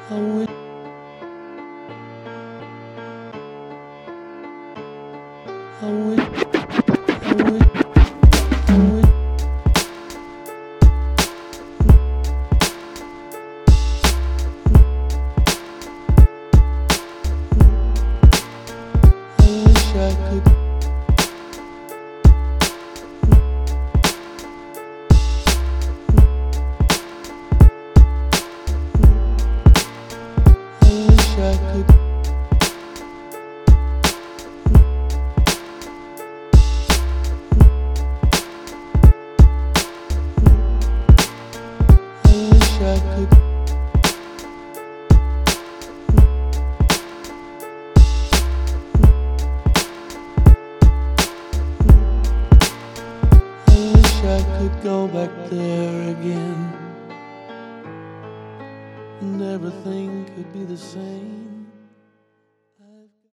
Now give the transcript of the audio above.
I wish, I wish, I wish, I wish, I wish I could. I wish I could. I wish I could. I wish I could go back there again, and everything could be the same.